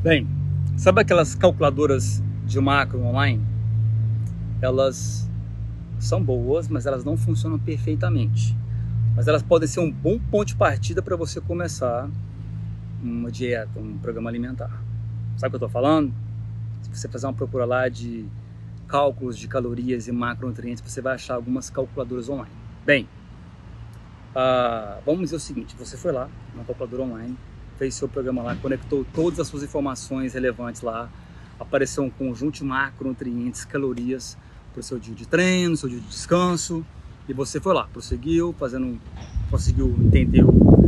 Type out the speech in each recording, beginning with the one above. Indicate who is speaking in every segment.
Speaker 1: Bem, sabe aquelas calculadoras de macro online? Elas são boas, mas elas não funcionam perfeitamente. Mas elas podem ser um bom ponto de partida para você começar uma dieta, um programa alimentar. Sabe o que eu estou falando? Se você fazer uma procura lá de cálculos de calorias e macronutrientes, você vai achar algumas calculadoras online. Bem, vamos dizer o seguinte: você foi lá na calculadora online, fez seu programa lá, conectou todas as suas informações relevantes lá, apareceu um conjunto de macronutrientes, calorias para o seu dia de treino, seu dia de descanso, e você foi lá, prosseguiu, conseguiu entender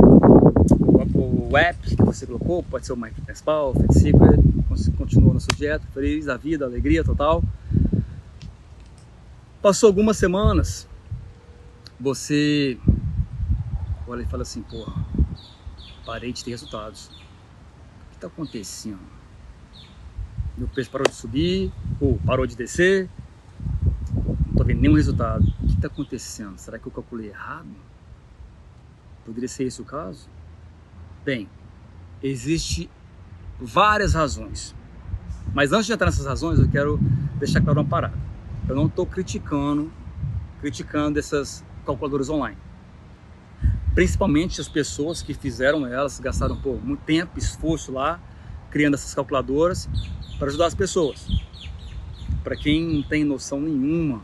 Speaker 1: o app que você colocou, pode ser o MyFitnessPal, FitSecret, continuou na sua dieta, feliz da vida, alegria total. Passou algumas semanas, você olha e fala assim: porra, parei de ter resultados. O que está acontecendo? Meu peso parou de subir, ou parou de descer, não estou vendo nenhum resultado. O que está acontecendo? Será que eu calculei errado? Poderia ser esse o caso? Bem, existem várias razões. Mas antes de entrar nessas razões, eu quero deixar claro uma parada. Eu não estou criticando essas calculadoras online. Principalmente as pessoas que fizeram elas, gastaram muito tempo, esforço lá, criando essas calculadoras para ajudar as pessoas. Para quem não tem noção nenhuma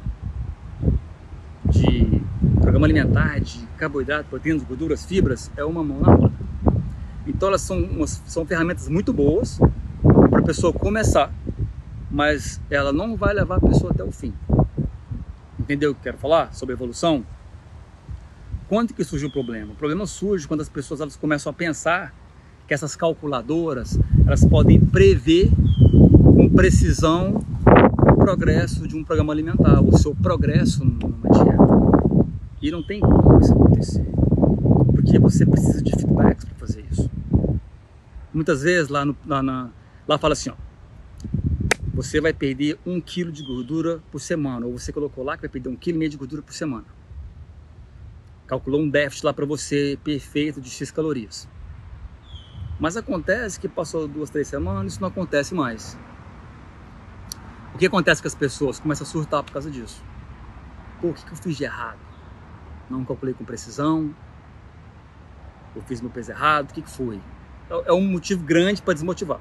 Speaker 1: de programa alimentar, de carboidrato, proteínas, gorduras, fibras, é uma mão na roda. Então elas são ferramentas muito boas para a pessoa começar, mas ela não vai levar a pessoa até o fim. Entendeu o que eu quero falar sobre evolução? Quando que surge o problema? O problema surge quando as pessoas começam a pensar que essas calculadoras elas podem prever com precisão o progresso de um programa alimentar, o seu progresso numa dieta. E não tem como isso acontecer, porque você precisa de feedbacks para fazer isso. Muitas vezes lá fala assim, ó: você vai perder 1 kg de gordura por semana, ou você colocou lá que vai perder 1,5 kg de gordura por semana. Calculou um déficit lá para você perfeito de X calorias. Mas acontece que passou 2, 3 semanas, isso não acontece mais. O que acontece com as pessoas? Começam a surtar por causa disso. Pô, o que eu fiz de errado? Não calculei com precisão? Eu fiz meu peso errado? O que foi? É um motivo grande para desmotivar.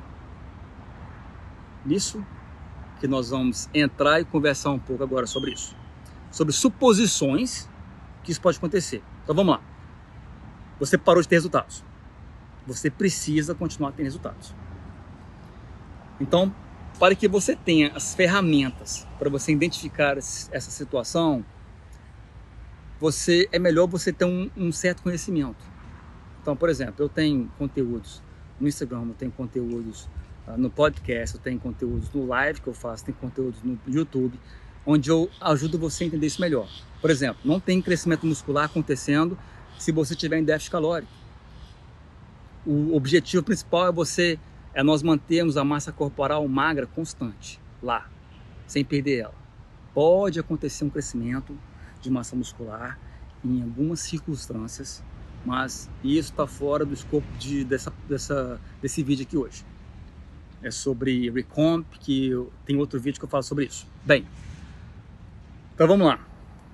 Speaker 1: Nisso que nós vamos entrar e conversar um pouco agora sobre isso. Sobre suposições que isso pode acontecer. Então vamos lá. Você parou de ter resultados. Você precisa continuar tendo resultados. Então, para que você tenha as ferramentas para você identificar essa situação, é melhor você ter um certo conhecimento. Então, por exemplo, eu tenho conteúdos no Instagram, eu tenho conteúdos no podcast, eu tenho conteúdos no live que eu faço, tenho conteúdos no YouTube, onde eu ajudo você a entender isso melhor. Por exemplo, não tem crescimento muscular acontecendo se você tiver em déficit calórico. O objetivo principal é nós mantermos a massa corporal magra constante, lá, sem perder ela. Pode acontecer um crescimento de massa muscular em algumas circunstâncias, mas isso está fora do escopo desse vídeo aqui hoje. É sobre Recomp, que tem outro vídeo que eu falo sobre isso. Bem, então vamos lá.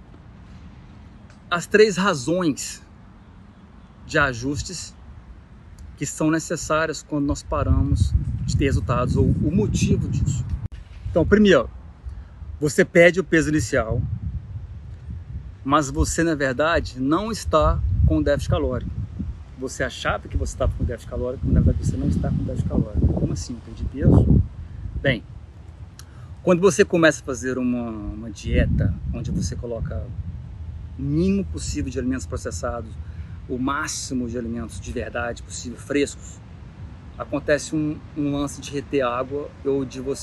Speaker 1: As 3 razões de ajustes que são necessárias quando nós paramos de ter resultados, ou o motivo disso. Então, primeiro, você perde o peso inicial, mas você, na verdade, não está com déficit calórico. Você achava que você estava com déficit calórico, mas na verdade você não está com déficit calórico. Como assim? Eu perdi peso? Bem, quando você começa a fazer uma dieta onde você coloca o mínimo possível de alimentos processados, o máximo de alimentos de verdade possível, frescos, acontece um lance de reter água ou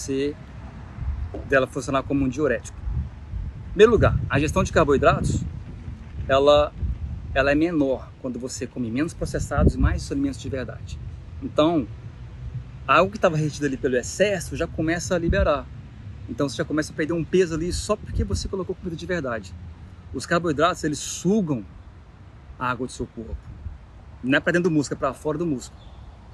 Speaker 1: dela funcionar como um diurético. Em primeiro lugar, a gestão de carboidratos, ela é menor quando você come menos processados e mais alimentos de verdade. Então, algo que estava retido ali pelo excesso já começa a liberar. Então você já começa a perder um peso ali só porque você colocou comida de verdade. Os carboidratos, eles sugam a água do seu corpo. Não é para dentro do músculo, é para fora do músculo.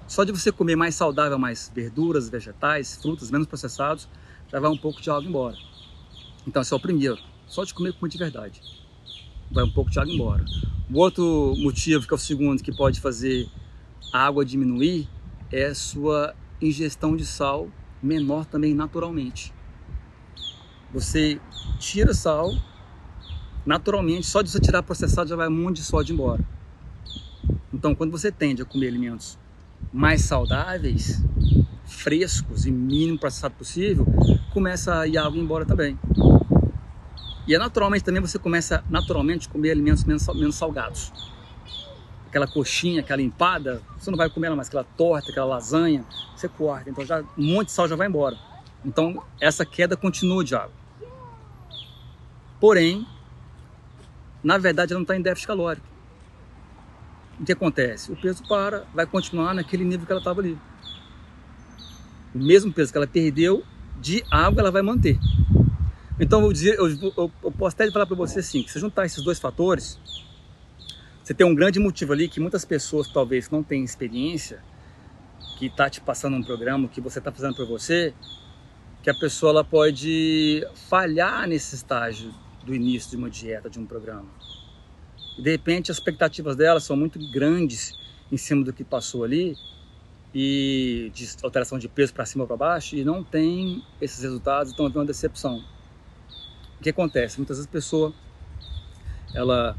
Speaker 1: Só de você comer mais saudável, mais verduras, vegetais, frutas, menos processados, já vai um pouco de água embora. Então esse é o primeiro, só de comer comida de verdade, vai um pouco de água embora. O outro motivo, que é o segundo, que pode fazer a água diminuir, é a sua ingestão de sal menor também naturalmente. Você tira sal, naturalmente, só de você tirar processado já vai um monte de sódio embora. Então quando você tende a comer alimentos mais saudáveis, frescos e mínimo processado possível, começa a ir água embora também. E é naturalmente também você começa naturalmente a comer alimentos menos salgados. Aquela coxinha, aquela empada, você não vai comer ela mais, aquela torta, aquela lasanha, você corta, então já, um monte de sal já vai embora. Então essa queda continua de água. Porém, na verdade ela não está em déficit calórico. O que acontece? O peso vai continuar naquele nível que ela estava ali. O mesmo peso que ela perdeu de água ela vai manter. Então eu posso até falar para você assim, que se juntar esses dois fatores, você tem um grande motivo ali que muitas pessoas talvez não tenham experiência, que está te passando um programa que você está fazendo para você, que a pessoa ela pode falhar nesse estágio do início de uma dieta, de um programa. E de repente as expectativas dela são muito grandes em cima do que passou ali, e de alteração de peso para cima ou para baixo, e não tem esses resultados, então vem uma decepção. O que acontece? Muitas vezes a pessoa ela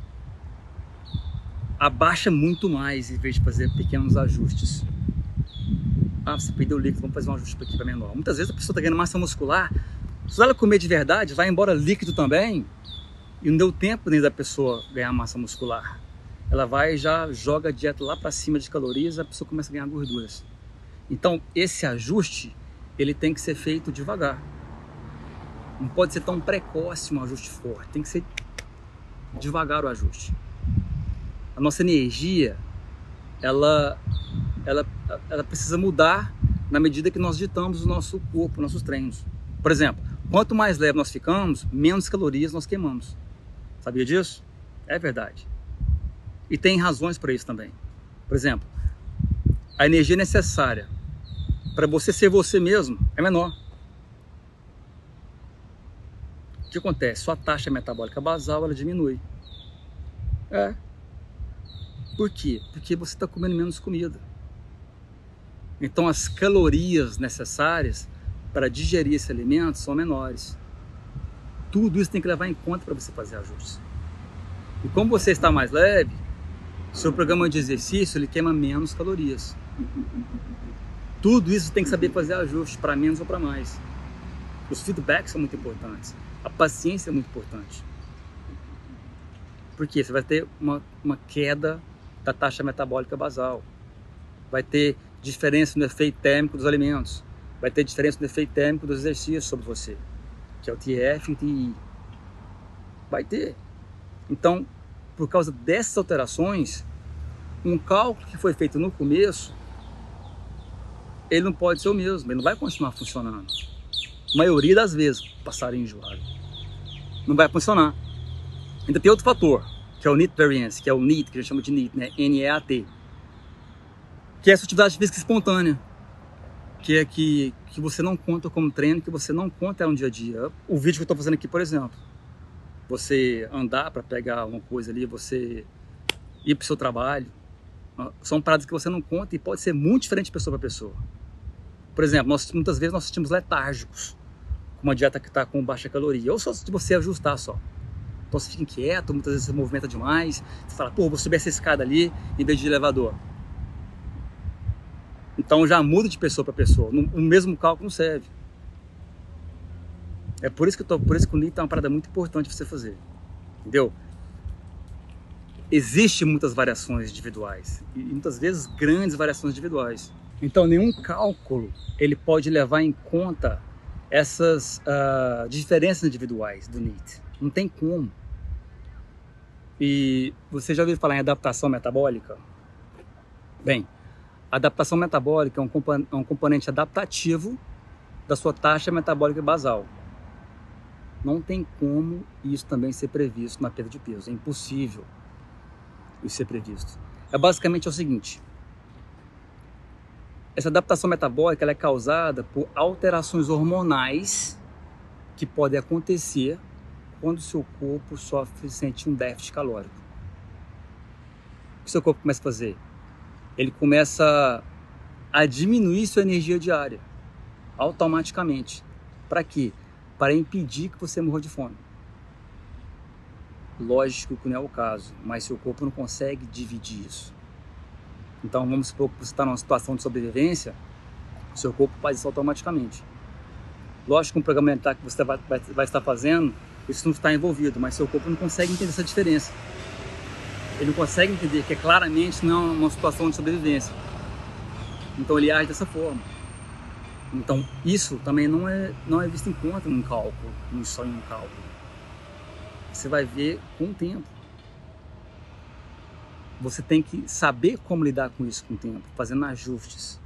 Speaker 1: abaixa muito mais em vez de fazer pequenos ajustes. Ah, você perdeu o líquido, vamos fazer um ajuste aqui para menor. Muitas vezes a pessoa está ganhando massa muscular, se ela comer de verdade, vai embora líquido também, e não deu tempo nem da pessoa ganhar massa muscular. Ela vai e já joga a dieta lá para cima de calorias, a pessoa começa a ganhar gorduras. Então esse ajuste, ele tem que ser feito devagar. Não pode ser tão precoce um ajuste forte, tem que ser devagar o ajuste. A nossa energia, ela precisa mudar na medida que nós ditamos o nosso corpo, nossos treinos. Por exemplo, quanto mais leve nós ficamos, menos calorias nós queimamos. Sabia disso? É verdade. E tem razões para isso também. Por exemplo, a energia necessária para você ser você mesmo é menor. O que acontece? Sua taxa metabólica basal ela diminui. Por quê? Porque você está comendo menos comida. Então as calorias necessárias para digerir esse alimento são menores. Tudo isso tem que levar em conta para você fazer ajustes. E como você está mais leve, seu programa de exercício ele queima menos calorias. Tudo isso tem que saber fazer ajustes para menos ou para mais. Os feedbacks são muito importantes. A paciência é muito importante. Porque você vai ter uma queda da taxa metabólica basal. Vai ter diferença no efeito térmico dos alimentos. Vai ter diferença no efeito térmico dos exercícios sobre você, que é o TF e o TI. Vai ter. Então, por causa dessas alterações, um cálculo que foi feito no começo, ele não pode ser o mesmo, ele não vai continuar funcionando. A maioria das vezes, passarinho enjoado, não vai funcionar. Ainda tem outro fator, que é o NEAT Variance, que é o NEAT, que a gente chama de NEAT, né? N-E-A-T, que é essa atividade física espontânea, que é que você não conta como treino, que você não conta no dia a dia. O vídeo que eu estou fazendo aqui, por exemplo, você andar para pegar uma coisa ali, você ir para o seu trabalho, são paradas que você não conta e pode ser muito diferente de pessoa para pessoa. Por exemplo, muitas vezes nós sentimos letárgicos com uma dieta que está com baixa caloria, ou só se você ajustar só. Então você fica inquieto, muitas vezes você movimenta demais, você fala, pô, vou subir essa escada ali em vez de elevador. Então já muda de pessoa para pessoa, o mesmo cálculo não serve. É por isso que o NEAT é uma parada muito importante você fazer, entendeu? Existem muitas variações individuais, e muitas vezes grandes variações individuais. Então nenhum cálculo ele pode levar em conta essas diferenças individuais do NEAT. Não tem como. E você já ouviu falar em adaptação metabólica? Bem, a adaptação metabólica é um componente adaptativo da sua taxa metabólica basal. Não tem como isso também ser previsto na perda de peso. É impossível isso ser previsto. É basicamente o seguinte. Essa adaptação metabólica ela é causada por alterações hormonais que podem acontecer quando o seu corpo sente um déficit calórico. O que o seu corpo começa a fazer? Ele começa a diminuir sua energia diária, automaticamente. Para quê? Para impedir que você morra de fome. Lógico que não é o caso, mas seu corpo não consegue dividir isso. Então vamos supor que você está numa situação de sobrevivência, seu corpo faz isso automaticamente. Lógico que um programa alimentar que você vai estar fazendo, isso não está envolvido, mas seu corpo não consegue entender essa diferença. Ele não consegue entender que claramente não é uma situação de sobrevivência. Então ele age dessa forma. Então isso também não é visto em conta num cálculo, só em um cálculo. Você vai ver com o tempo. Você tem que saber como lidar com isso com o tempo, fazendo ajustes.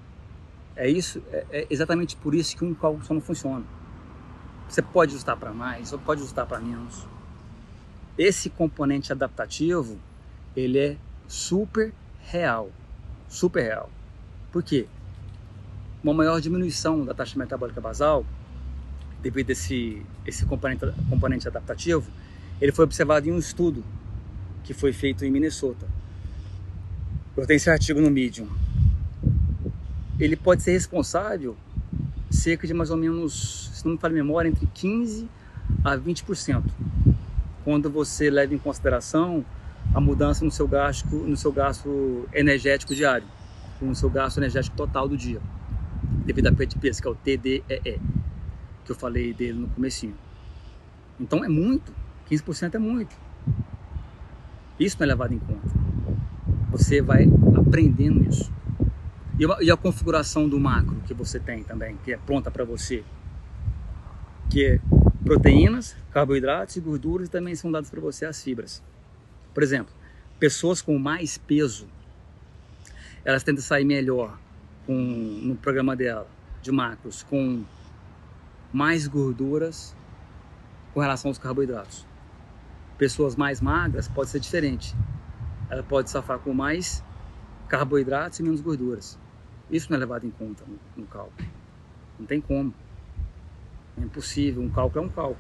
Speaker 1: É exatamente por isso que um cálculo só não funciona. Você pode ajustar para mais ou pode ajustar para menos. Esse componente adaptativo, ele é super real. Super real. Por quê? Uma maior diminuição da taxa metabólica basal, devido a esse componente adaptativo, ele foi observado em um estudo que foi feito em Minnesota. Eu tenho esse artigo no Medium. Ele pode ser responsável cerca de mais ou menos, se não me falha a memória, entre 15% a 20%, quando você leva em consideração a mudança no seu gasto energético diário, no seu gasto energético total do dia, devido à perda de peso, que é o TDEE, que eu falei dele no comecinho. Então é muito, 15% é muito. Isso não é levado em conta. Você vai aprendendo isso. E a configuração do macro que você tem também, que é pronta para você, que é proteínas, carboidratos e gorduras, e também são dados para você as fibras. Por exemplo, pessoas com mais peso, elas tentam sair melhor no programa dela de macros com mais gorduras com relação aos carboidratos. Pessoas mais magras pode ser diferente. Ela pode safar com mais carboidratos e menos gorduras. Isso não é levado em conta no cálculo. Não tem como. É impossível. Um cálculo é um cálculo.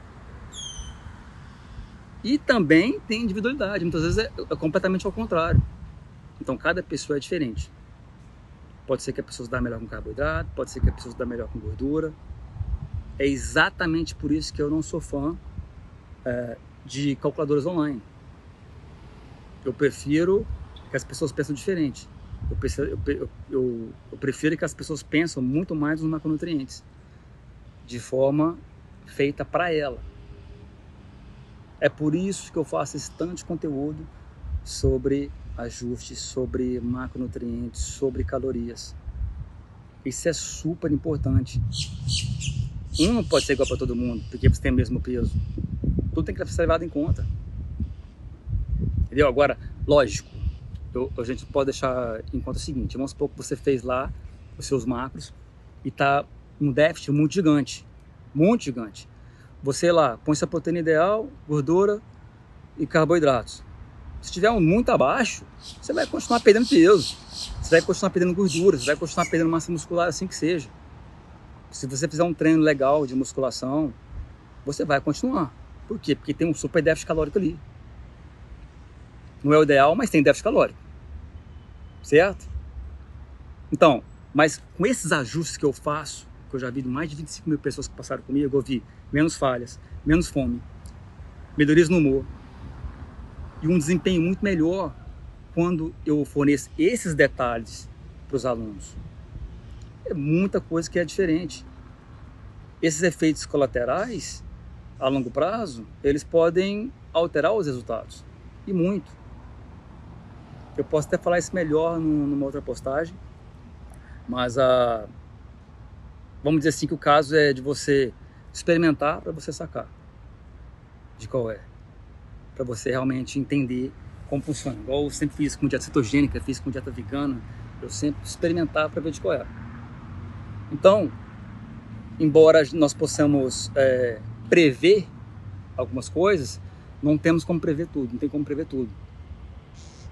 Speaker 1: E também tem individualidade. Muitas vezes é completamente ao contrário. Então cada pessoa é diferente. Pode ser que a pessoa se dá melhor com carboidrato, pode ser que a pessoa se dá melhor com gordura. É exatamente por isso que eu não sou fã de calculadoras online. Eu prefiro que as pessoas pensem diferente. Eu prefiro que as pessoas pensem muito mais nos macronutrientes, de forma feita para ela. É por isso que eu faço esse tanto de conteúdo sobre ajustes, sobre macronutrientes, sobre calorias. Isso é super importante. Um não pode ser igual para todo mundo, porque você tem o mesmo peso. Tudo tem que ser levado em conta. Entendeu? Agora, lógico, a gente pode deixar em conta o seguinte: vamos supor que você fez lá os seus macros e está um déficit muito gigante. Muito gigante. Você lá põe sua proteína ideal, gordura e carboidratos. Se estiver muito abaixo, você vai continuar perdendo peso. Você vai continuar perdendo gordura, você vai continuar perdendo massa muscular, assim que seja. Se você fizer um treino legal de musculação, você vai continuar. Por quê? Porque tem um super déficit calórico ali. Não é o ideal, mas tem déficit calórico. Certo? Então, mas com esses ajustes que eu faço, que eu já vi de mais de 25 mil pessoas que passaram comigo, eu vi menos falhas, menos fome, melhorias no humor e um desempenho muito melhor quando eu forneço esses detalhes para os alunos. É muita coisa que é diferente. Esses efeitos colaterais, a longo prazo, eles podem alterar os resultados. E muito. Eu posso até falar isso melhor numa outra postagem, mas vamos dizer assim que o caso é de você experimentar para você sacar de qual é. Para você realmente entender como funciona. Igual eu sempre fiz com dieta cetogênica, fiz com dieta vegana, eu sempre experimentava para ver de qual é. Então, embora nós possamos prever algumas coisas, não temos como prever tudo, não tem como prever tudo.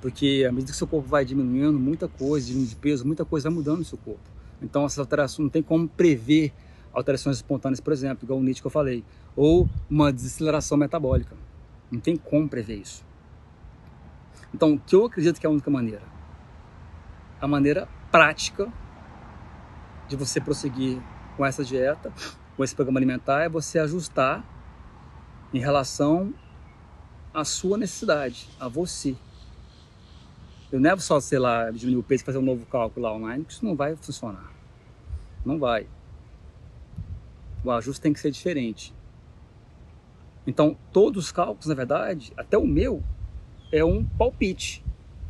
Speaker 1: Porque à medida que seu corpo vai diminuindo, muita coisa, diminuindo de peso, muita coisa vai mudando no seu corpo. Então essas alterações não tem como prever alterações espontâneas, por exemplo, igual o NEAT que eu falei, ou uma desaceleração metabólica. Não tem como prever isso. Então, o que eu acredito que é a única maneira? A maneira prática de você prosseguir com essa dieta, com esse programa alimentar, é você ajustar em relação à sua necessidade, a você. Eu não é só, sei lá, diminuir o peso e fazer um novo cálculo lá online, porque isso não vai funcionar. Não vai. O ajuste tem que ser diferente. Então, todos os cálculos, na verdade, até o meu, é um palpite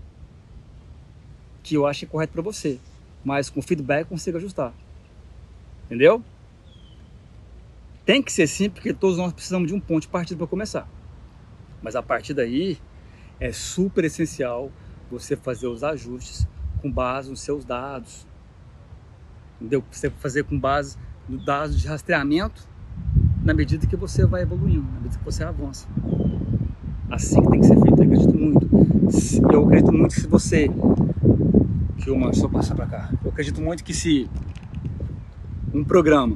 Speaker 1: que eu acho que é correto para você. Mas com feedback eu consigo ajustar. Entendeu? Tem que ser sim, porque todos nós precisamos de um ponto de partida para começar. Mas a partir daí, é super essencial você fazer os ajustes com base nos seus dados. Entendeu? Você fazer com base nos dados de rastreamento na medida que você vai evoluindo, na medida que você avança. Assim que tem que ser feito, eu acredito muito. Eu acredito muito que se você... Deixa eu passar para cá. Eu acredito muito que se um programa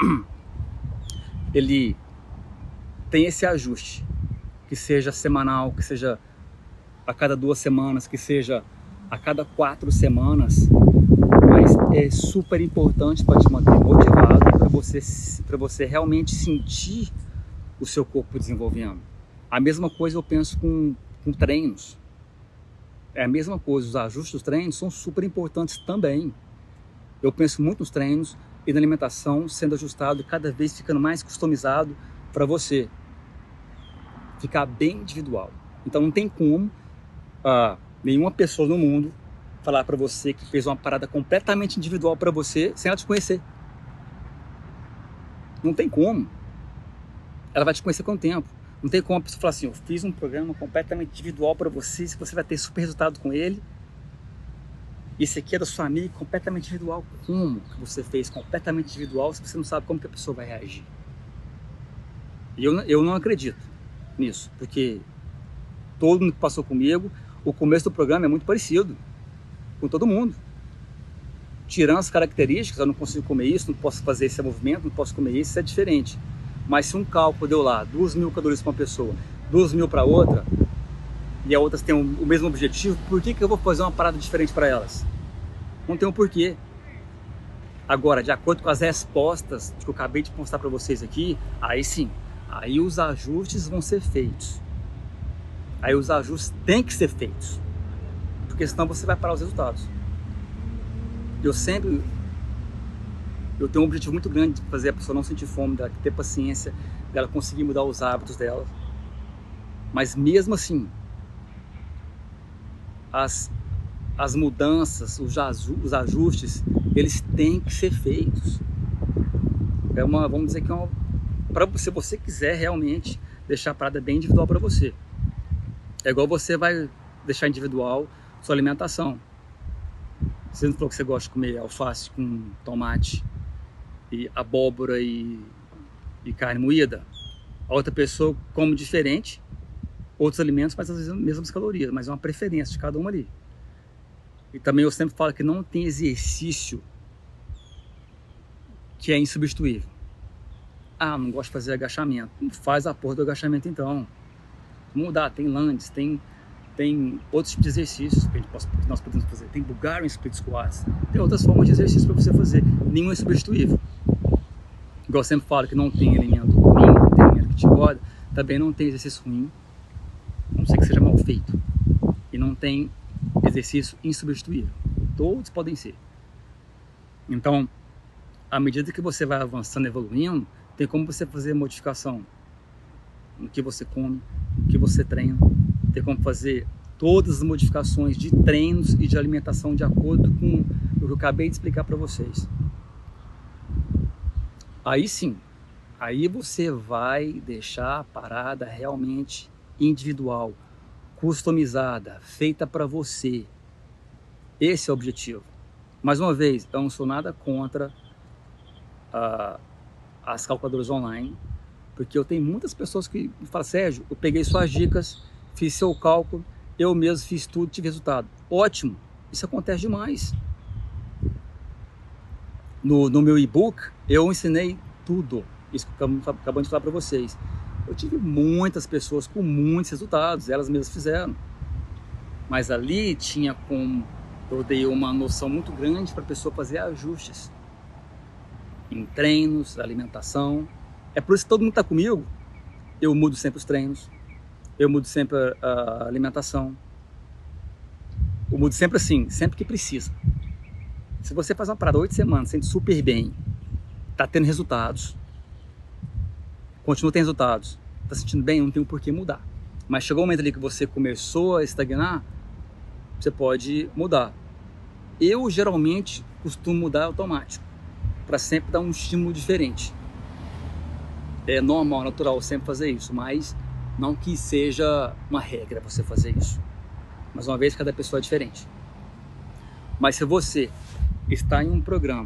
Speaker 1: ele tem esse ajuste, que seja semanal, que seja a cada 2 semanas, que seja a cada 4 semanas, mas é super importante para te manter motivado, para você realmente sentir o seu corpo desenvolvendo. A mesma coisa eu penso com treinos. É a mesma coisa, os ajustes dos treinos são super importantes também. Eu penso muito nos treinos e na alimentação sendo ajustado, cada vez ficando mais customizado para você. Ficar bem individual. Então não tem como nenhuma pessoa no mundo falar para você que fez uma parada completamente individual para você sem ela te conhecer. Não tem como. Ela vai te conhecer com o tempo. Não tem como a pessoa falar assim, eu fiz um programa completamente individual para você, se você vai ter super resultado com ele. Esse aqui é da sua amiga, completamente individual. Como que você fez completamente individual se você não sabe como que a pessoa vai reagir? E eu não acredito nisso, porque todo mundo que passou comigo, o começo do programa é muito parecido com todo mundo. Tirando as características, eu não consigo comer isso, não posso fazer esse movimento, não posso comer isso é diferente. Mas se um cálculo deu lá 2.000 calorias para uma pessoa, 2.000 para outra, e as outras têm o mesmo objetivo, por que eu vou fazer uma parada diferente para elas? Não tem um porquê. Agora, de acordo com as respostas que eu acabei de mostrar para vocês aqui, aí sim, aí os ajustes vão ser feitos. Aí os ajustes têm que ser feitos, porque senão você vai parar os resultados. Eu tenho um objetivo muito grande de fazer a pessoa não sentir fome, dela ter paciência, dela conseguir mudar os hábitos dela. Mas mesmo assim, as mudanças, os ajustes, eles têm que ser feitos. Vamos dizer que se você quiser realmente deixar a parada bem individual para você. É igual você vai deixar individual sua alimentação. Você não falou que você gosta de comer alface com tomate e abóbora e carne moída? A outra pessoa come diferente, outros alimentos, mas às vezes as mesmas calorias, mas é uma preferência de cada um ali. E também eu sempre falo que não tem exercício que é insubstituível. Não gosto de fazer agachamento. Não faz a porra do agachamento então. Mudar, tem lunges, tem outros tipos de exercícios que nós podemos fazer. Tem Bulgarian Split Squats, tem outras formas de exercício para você fazer. Nenhum é substituível. Igual eu sempre falo que não tem alimento ruim, não tem alimento que te engorda, também não tem exercício ruim, a não ser que seja mal feito. E não tem exercício insubstituível. Todos podem ser. Então, à medida que você vai avançando e evoluindo, tem como você fazer modificação no que você come, no que você treina. Tem como fazer todas as modificações de treinos e de alimentação de acordo com o que eu acabei de explicar para vocês. Aí sim, aí você vai deixar a parada realmente individual, customizada, feita para você. Esse é o objetivo. Mais uma vez, eu não sou nada contra as calculadoras online, porque eu tenho muitas pessoas que me falam, Sérgio, eu peguei suas dicas, fiz seu cálculo Eu mesmo fiz tudo, tive resultado. Ótimo, isso acontece demais. No meu e-book, eu ensinei tudo, isso que acabamos de falar para vocês. Eu tive muitas pessoas com muitos resultados, elas mesmas fizeram. Mas ali tinha como eu dei uma noção muito grande para a pessoa fazer ajustes em treinos, alimentação. É por isso que todo mundo está comigo. Eu mudo sempre os treinos, eu mudo sempre a alimentação, eu mudo sempre assim, sempre que precisa. Se você faz uma parada 8 semanas, sente super bem, tá tendo resultados, continua tendo resultados, tá sentindo bem, não tem um porquê mudar. Mas chegou o momento ali que você começou a estagnar, você pode mudar. Eu geralmente costumo mudar automático, para sempre dar um estímulo diferente. É normal, natural sempre fazer isso, mas não que seja uma regra você fazer isso. Mas uma vez cada pessoa é diferente. Mas se você está em um programa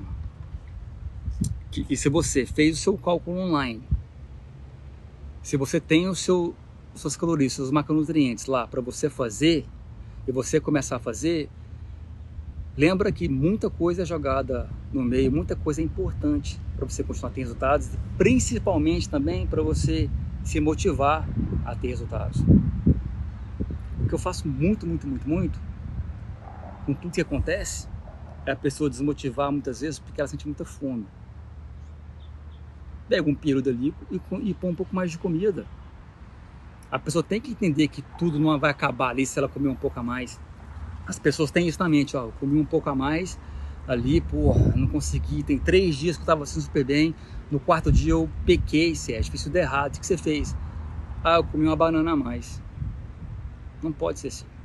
Speaker 1: e se você fez o seu cálculo online, se você tem suas calorias, seus macronutrientes lá para você fazer e você começar a fazer, lembra que muita coisa é jogada no meio, muita coisa é importante para você continuar a ter resultados, principalmente também para você se motivar a ter resultados. O que eu faço muito com tudo que acontece é a pessoa desmotivar muitas vezes porque ela sente muita fome. Pega um período ali e põe um pouco mais de comida. A pessoa tem que entender que tudo não vai acabar ali se ela comer um pouco a mais. As pessoas têm isso na mente, ó, eu comi um pouco a mais ali, porra, não consegui, tem 3 dias que eu tava super bem, no 4º dia eu pequei, Sérgio, fiz tudo errado, o que você fez? Ah, eu comi uma banana a mais. Não pode ser assim.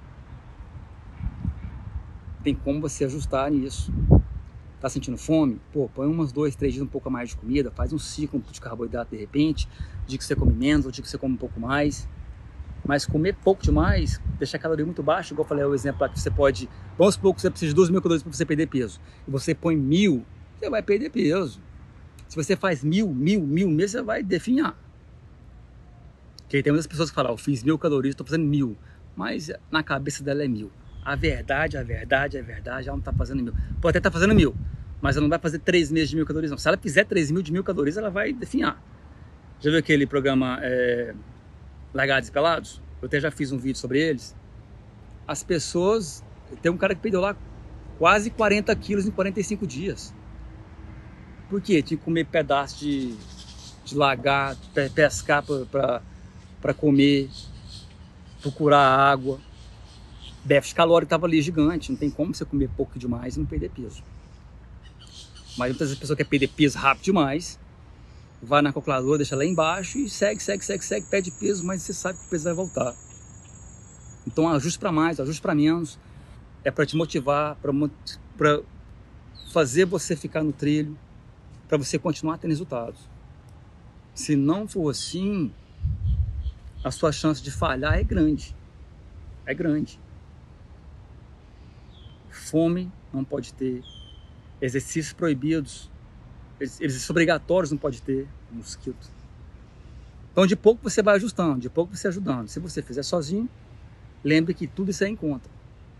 Speaker 1: Tem como você ajustar nisso. Tá sentindo fome? Pô, põe umas 2, 3 dias um pouco a mais de comida, faz um ciclo de carboidrato de repente, dia que você come menos, ou dia que você come um pouco mais. Mas comer pouco demais, deixar a caloria muito baixa, igual eu falei, o exemplo lá que você pode, vamos supor que você precisa de 2.000 calorias para você perder peso, e você põe 1.000, você vai perder peso. Se você faz 1.000 mesmo, você vai definhar. Porque tem muitas pessoas que falam, eu fiz 1.000 calorias, estou fazendo 1.000, mas na cabeça dela é 1.000. A verdade, ela não está fazendo 1.000. Pode até estar fazendo 1.000, mas ela não vai fazer 3 meses de 1.000 calorias, não. Se ela fizer 3.000 de 1.000 calorias, ela vai definhar. Já viu aquele programa Largados e Pelados? Eu até já fiz um vídeo sobre eles. As pessoas... Tem um cara que perdeu lá quase 40 quilos em 45 dias. Por quê? Tinha que comer pedaço de lagarto, pescar para comer, procurar água. Déficit calórico estava ali gigante. Não tem como você comer pouco demais e não perder peso. Mas muitas vezes a pessoa quer perder peso rápido demais, vai na calculadora, deixa lá embaixo e segue, perde peso, mas você sabe que o peso vai voltar. Então ajuste para mais, ajuste para menos, é para te motivar, para fazer você ficar no trilho, para você continuar tendo resultados. Se não for assim, a sua chance de falhar é grande. É grande. Fome não pode ter, exercícios proibidos, exercícios obrigatórios não pode ter, mosquito. Então de pouco você vai ajustando, de pouco você ajudando. Se você fizer sozinho, lembre que tudo isso é em conta.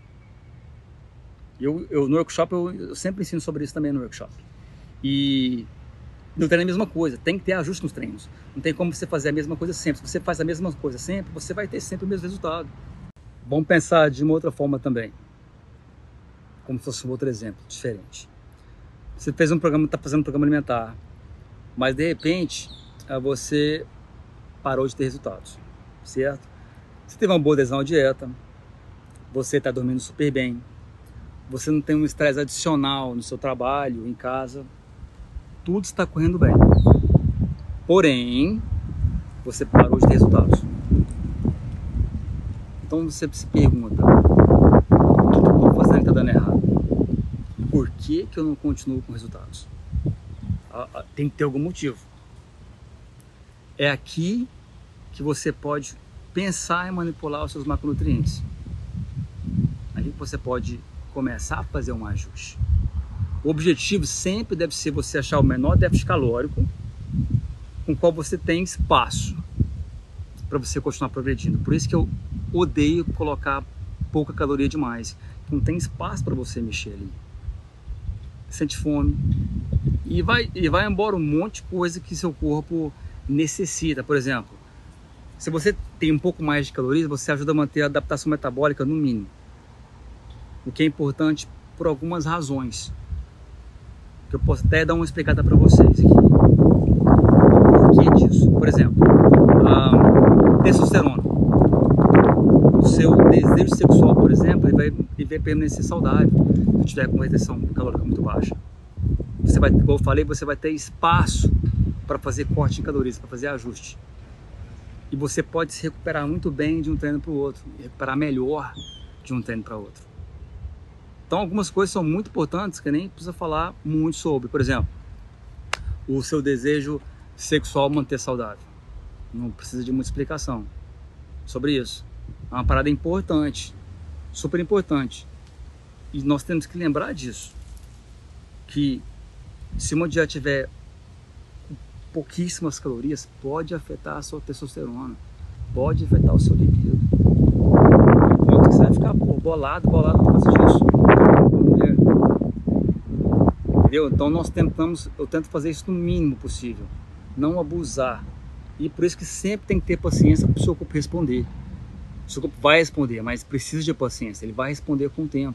Speaker 1: No workshop eu sempre ensino sobre isso também no workshop. E no treino é a mesma coisa, tem que ter ajuste nos treinos. Não tem como você fazer a mesma coisa sempre. Se você faz a mesma coisa sempre, você vai ter sempre o mesmo resultado. Vamos pensar de uma outra forma também, como se fosse um outro exemplo, diferente. Você fez um programa, está fazendo um programa alimentar, mas de repente você parou de ter resultados, certo? Você teve uma boa adesão à dieta, você está dormindo super bem, você não tem um estresse adicional no seu trabalho, em casa, tudo está correndo bem. Porém, você parou de ter resultados. Então você se pergunta, o que eu estou fazendo que está dando errado? Por que eu não continuo com resultados? Tem que ter algum motivo. É aqui que você pode pensar em manipular os seus macronutrientes. Aqui que você pode começar a fazer um ajuste. O objetivo sempre deve ser você achar o menor déficit calórico com o qual você tem espaço para você continuar progredindo. Por isso que eu odeio colocar pouca caloria demais. Não tem espaço para você mexer ali. Sente fome. E vai embora um monte de coisa que seu corpo necessita. Por exemplo, se você tem um pouco mais de calorias, você ajuda a manter a adaptação metabólica no mínimo. O que é importante por algumas razões. Que eu posso até dar uma explicada para vocês aqui. Por que disso? Por exemplo, a testosterona. O seu desejo sexual, por exemplo, ele vai permanecer saudável se tiver com uma retenção calórica muito baixa. Você vai, como eu falei, você vai ter espaço para fazer corte em calorias, para fazer ajuste. E você pode se recuperar muito bem de um treino para o outro, e recuperar melhor de um treino para outro. Então algumas coisas são muito importantes que nem precisa falar muito sobre. Por exemplo, o seu desejo sexual manter saudável. Não precisa de muita explicação sobre isso. É uma parada importante, super importante. E nós temos que lembrar disso. Que se uma dieta tiver pouquíssimas calorias, pode afetar a sua testosterona, pode afetar o seu libido. Ponto que você vai ficar bolado por causa disso. Entendeu? Então eu tento fazer isso no mínimo possível, não abusar. E por isso que sempre tem que ter paciência para o seu corpo responder. O seu corpo vai responder, mas precisa de paciência, ele vai responder com o tempo.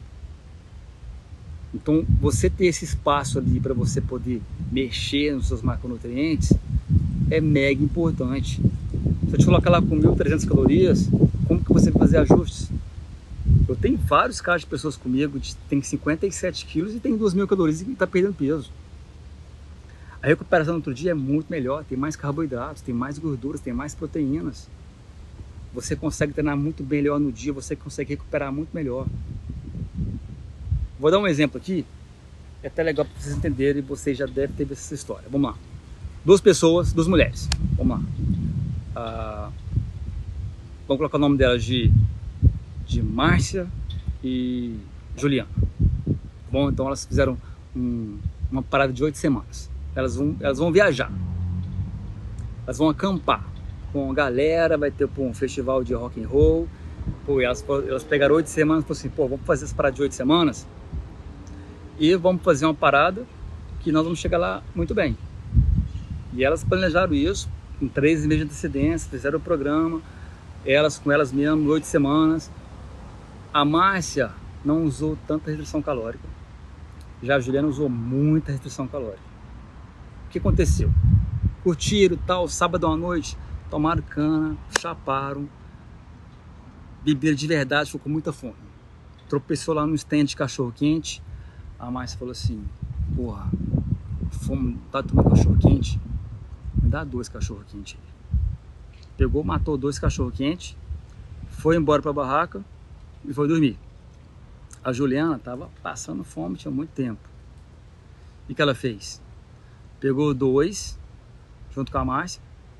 Speaker 1: Então você ter esse espaço ali para você poder mexer nos seus macronutrientes é mega importante. Se eu te colocar lá com 1.300 calorias, como que você vai fazer ajustes? Eu tenho vários casos de pessoas comigo que tem 57 quilos e tem 2.000 calorias e está perdendo peso. A recuperação no outro dia é muito melhor, tem mais carboidratos, tem mais gorduras, tem mais proteínas. Você consegue treinar muito melhor no dia, você consegue recuperar muito melhor. Vou dar um exemplo aqui, é até legal para vocês entenderem, e vocês já devem ter visto essa história. Vamos lá. Duas mulheres. Vamos lá. Vamos colocar o nome delas de Márcia e Juliana. Bom, então elas fizeram uma parada de 8 semanas. Elas vão viajar. Elas vão acampar com a galera, vai ter um festival de rock and roll. Pô, elas pegaram 8 semanas e falaram assim, pô, vamos fazer essa parada de 8 semanas e vamos fazer uma parada que nós vamos chegar lá muito bem. E elas planejaram isso com 3 meses de antecedência, fizeram o programa, com elas mesmas, 8 semanas. A Márcia não usou tanta restrição calórica, já a Juliana usou muita restrição calórica. O que aconteceu? Curtiram tal, sábado à noite, tomaram cana, chaparam, beberam de verdade, ficou com muita fome. Tropeçou lá no stand de cachorro-quente. A Márcia falou assim, porra, fome, tá tomando cachorro-quente? Me dá 2 cachorro-quente aí. Pegou, matou 2 cachorro-quente, foi embora pra barraca e foi dormir. A Juliana tava passando fome, tinha muito tempo. E o que ela fez? Pegou 2, junto com a Márcia.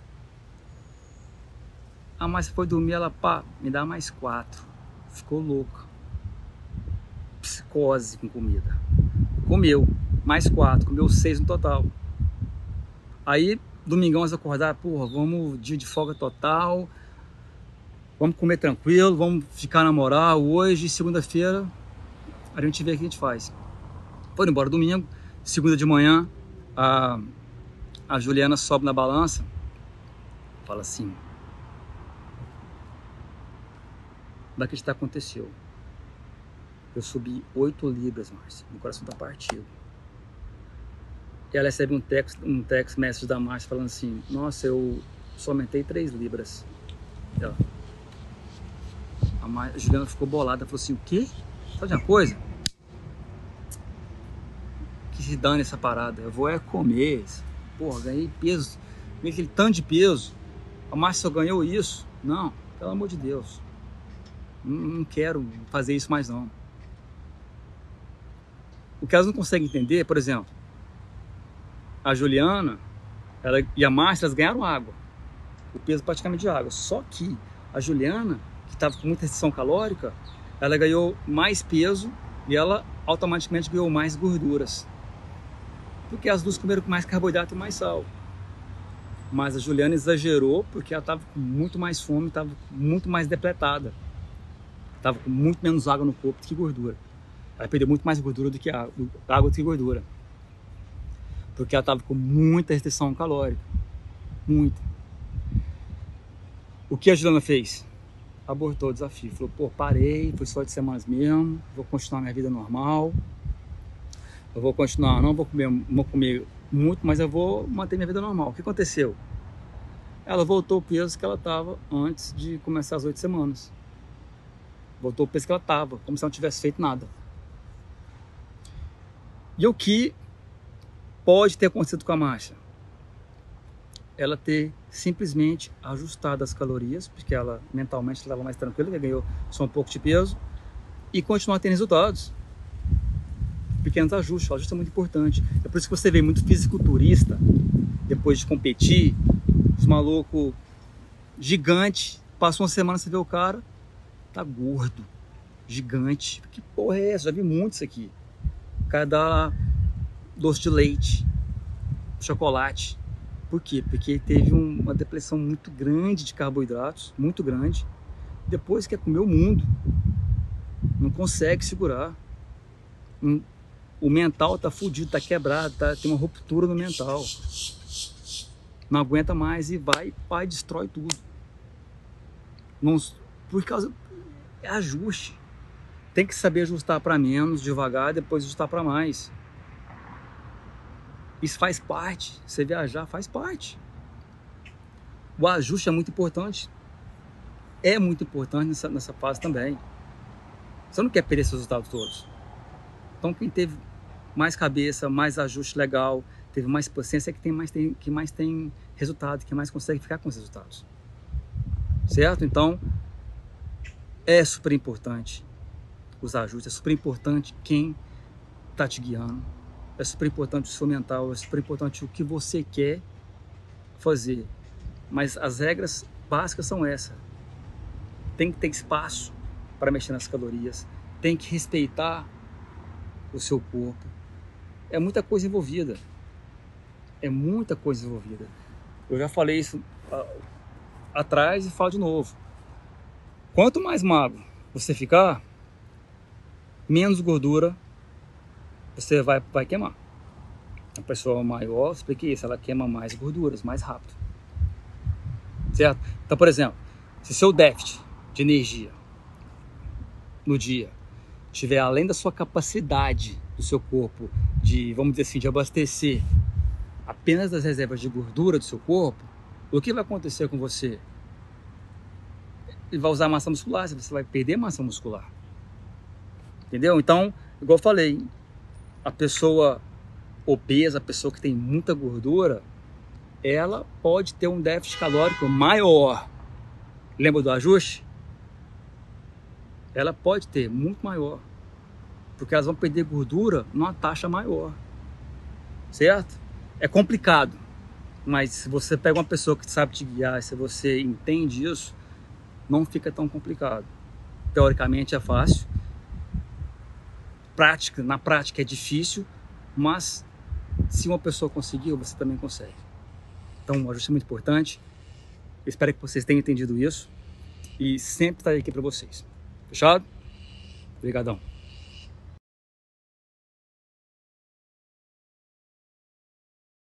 Speaker 1: A Márcia foi dormir, ela, pá, me dá mais 4. Ficou louca. Psicose com comida. Comeu, mais 4, comeu 6 no total. Aí, domingão, elas acordaram, porra, vamos, dia de folga total, vamos comer tranquilo, vamos ficar na moral hoje, segunda-feira, a gente vê o que a gente faz. Foram embora domingo, segunda de manhã, a Juliana sobe na balança, fala assim, daqui que aconteceu. Eu subi 8 libras, Márcia. Meu coração tá partido. E ela recebe um text message da Márcia falando assim, nossa, eu só aumentei 3 libras. A Juliana ficou bolada, falou assim, o quê? Sabe uma coisa? Que se dane essa parada. Eu vou comer. Porra, ganhei peso. Ganhei aquele tanto de peso. A Márcia só ganhou isso. Não, pelo amor de Deus. Não quero fazer isso mais não. O que elas não conseguem entender, por exemplo, a Juliana e a Márcia, elas ganharam água, o peso praticamente de água, só que a Juliana, que estava com muita restrição calórica, ela ganhou mais peso e ela automaticamente ganhou mais gorduras, porque as duas comeram com mais carboidrato e mais sal. Mas a Juliana exagerou porque ela estava com muito mais fome, estava muito mais depletada. Estava com muito menos água no corpo do que gordura. Ela perdeu muito mais gordura do que água do que gordura. Porque ela estava com muita restrição calórica. Muita. O que a Juliana fez? Abortou o desafio. Falou, pô, parei, foi só de semanas mesmo, vou continuar minha vida normal. Eu vou continuar, não vou comer muito, mas eu vou manter minha vida normal. O que aconteceu? Ela voltou ao peso que ela estava antes de começar as 8 semanas. Voltou ao peso que ela estava, como se ela não tivesse feito nada. E o que pode ter acontecido com a Márcia? Ela ter simplesmente ajustado as calorias, porque ela mentalmente estava mais tranquila, ela ganhou só um pouco de peso, e continuar tendo resultados. Pequenos ajustes, o ajuste é muito importante. É por isso que você vê muito fisiculturista, depois de competir, os malucos gigante, passa uma semana, você vê o cara, tá gordo, gigante. Que porra é essa? Já vi muito isso aqui. O cara dá doce de leite, chocolate. Por quê? Porque teve uma depressão muito grande de carboidratos, muito grande. Depois quer comer o mundo, não consegue segurar. O mental tá fudido, tá quebrado, tem uma ruptura no mental. Não aguenta mais e vai destrói tudo. Não, por causa é ajuste. Tem que saber ajustar para menos, devagar, depois ajustar para mais. Isso faz parte. Você viajar faz parte. O ajuste é muito importante. É muito importante nessa fase também. Você não quer perder esses resultados todos. Então quem teve mais cabeça, mais ajuste legal, teve mais paciência, é que mais tem resultado, que mais consegue ficar com os resultados. Certo? Então, é super importante os ajustes, é super importante quem está te guiando, é super importante o seu mental, é super importante o que você quer fazer. Mas as regras básicas são essas. Tem que ter espaço para mexer nas calorias, tem que respeitar o seu corpo. É muita coisa envolvida. É muita coisa envolvida. Eu já falei isso atrás e falo de novo. Quanto mais magro você ficar, menos gordura você vai queimar. A pessoa maior, expliquei isso, ela queima mais gorduras, mais rápido. Certo? Então, por exemplo, se seu déficit de energia no dia tiver além da sua capacidade do seu corpo de, vamos dizer assim, de abastecer apenas das reservas de gordura do seu corpo, o que vai acontecer com você? Ele vai usar massa muscular, você vai perder massa muscular. Entendeu? Então, igual eu falei, a pessoa obesa, a pessoa que tem muita gordura, ela pode ter um déficit calórico maior. Lembra do ajuste? Ela pode ter muito maior, porque elas vão perder gordura numa taxa maior, certo? É complicado, mas se você pega uma pessoa que sabe te guiar, se você entende isso, não fica tão complicado. Teoricamente é fácil, na prática é difícil, mas se uma pessoa conseguiu, você também consegue. Então o ajuste é muito importante. Eu espero que vocês tenham entendido isso e sempre estarei aqui para vocês. Fechado? Obrigadão.